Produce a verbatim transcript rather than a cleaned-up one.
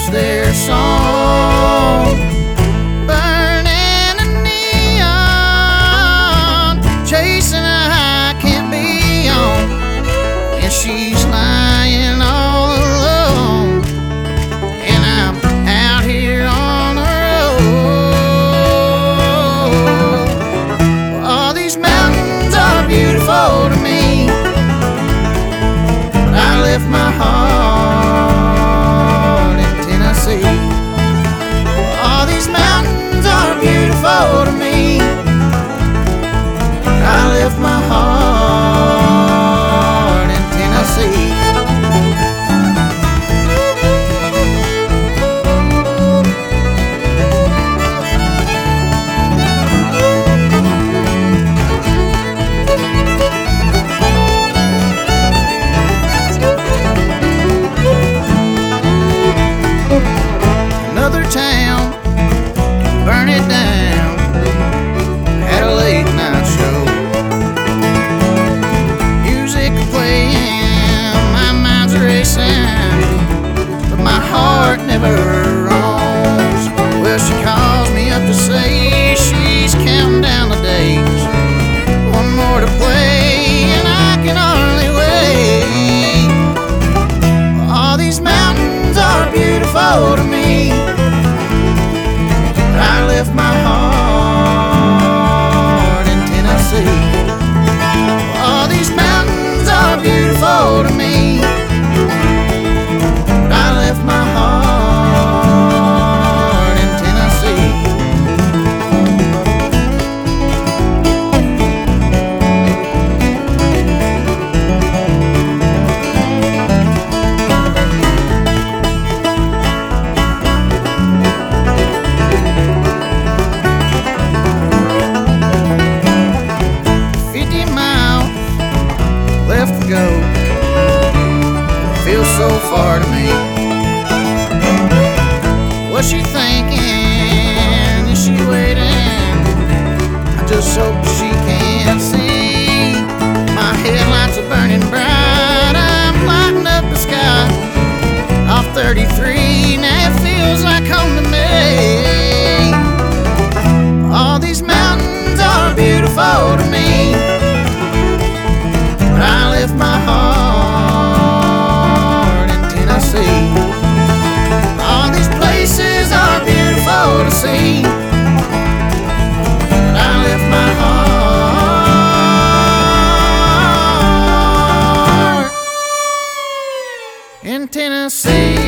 lost their song. Burning a neon, chasing a high can't be on, and she's lying all alone, and I'm out here on the road. Well, all these mountains are beautiful to me, but I left my heart in Tennessee. All these mountains are beautiful to me, but I left my heart in Tennessee. Another town, burn it down, had a late night show. Music playing, my mind's racing, but my heart never roams. Well, she calls me up to say she's counting down the days, one more to play, and I can hardly wait. Well, all these mountains are beautiful to me, but I left my heart in Tennessee. All these mountains are beautiful to me, but I left my heart in Tennessee. Left to go, feels so far to me. What's she thinking? Is she waiting? I just hope she can see. My headlights are burning bright, I'm lighting up the sky off thirty-three. Now it feels like home to me. All these mountains are beautiful to me, but I left my heart in Tennessee. All these places are beautiful to see, but I left my heart in Tennessee.